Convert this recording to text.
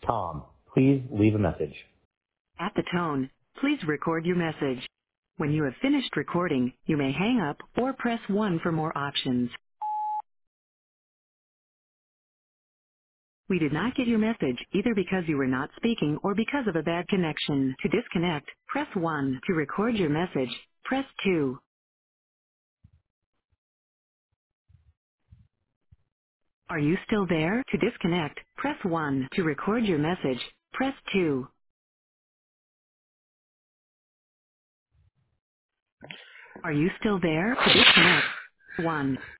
Tom. Please leave a message. At the tone, please record your message. When you have finished recording, you may hang up or press 1 for more options. We did not get your message either because you were not speaking or because of a bad connection. To disconnect, press 1. To record your message, press 2. Are you still there? To disconnect, press 1. To record your message, press 2. Are you still there? To disconnect, 1.